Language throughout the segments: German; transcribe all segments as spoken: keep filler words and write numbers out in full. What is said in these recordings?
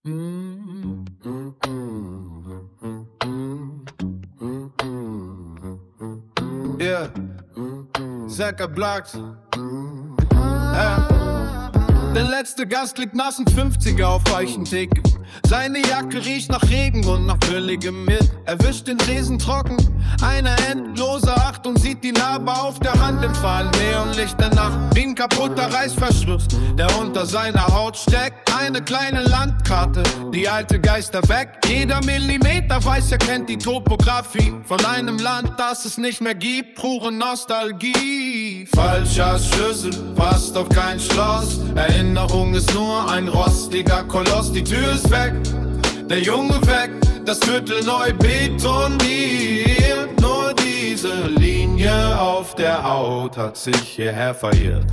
Yeah, Säcker Blacks. Ja. Der letzte Gast liegt nass und fünfziger auf weichen Theke. Seine Jacke riecht nach Regen und nach billigem Milch. Erwischt den Tresen trocken, eine endlose Achtung. Sieht die Narbe auf der Hand im Fall. Neonlicht der Nacht, wie ein kaputter Reißverschluss, der unter seiner Haut steckt. Eine kleine Landkarte, die alte Geister weg. Jeder Millimeter weiß, er kennt die Topografie von einem Land, das es nicht mehr gibt. Pure Nostalgie. Falscher Schlüssel, passt auf kein Schloss. Erinnerung ist nur ein rostiger Koloss. Die Tür ist weg, der Junge weg, das Viertel neu betoniert. Nur diese Linie auf der Haut hat sich hierher verirrt.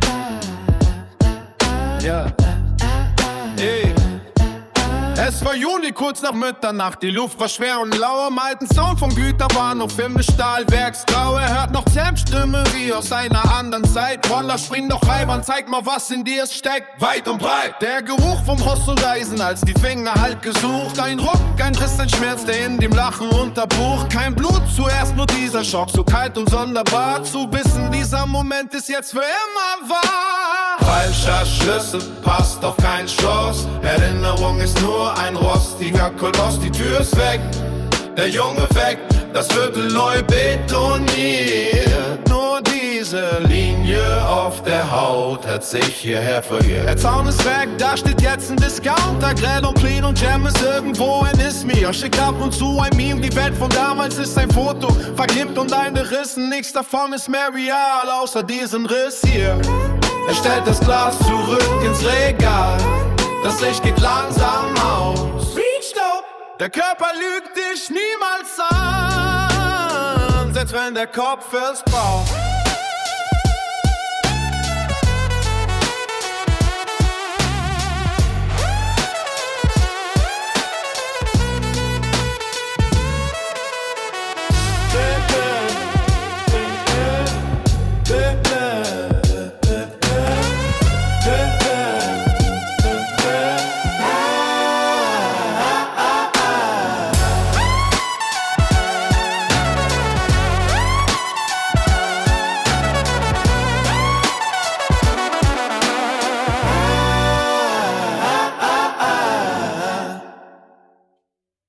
Ja, hey. Es war Juni, kurz nach Mitternacht. Die Luft war schwer und lau. Am alten Sound vom Güterbahnhof im Stahlwerksgrau. Er hört noch Zähmstimme wie aus einer anderen Zeit. Roller, spring doch reibern, zeig mal, was in dir steckt. Weit und breit. Der Geruch vom Hostelreisen, als die Finger halt gesucht. Ein Ruck, ein Riss, ein Schmerz, der in dem Lachen unterbucht. Kein Blut, zuerst nur dieser Schock. So kalt und sonderbar zu wissen, dieser Moment ist jetzt für immer wahr. Falscher Schlüssel, passt auf kein Schloss. Erinnerung ist nur ein rostiger Koloss. Die Tür ist weg, der Junge weg, das Viertel neu betoniert. Nur diese Linie auf der Haut hat sich hierher verirrt. Der Zaun ist weg, da steht jetzt ein Discounter. Grell und clean und Jam ist irgendwo in Izmir. Schickt ab und zu ein Meme, die Welt von damals ist ein Foto. Verklebt und eingerissen, nichts davon ist mehr real, außer diesen Riss hier. Er stellt das Glas zurück ins Regal. Das Licht geht langsam aus. Der Körper lügt dich niemals an, selbst wenn der Kopf es braucht.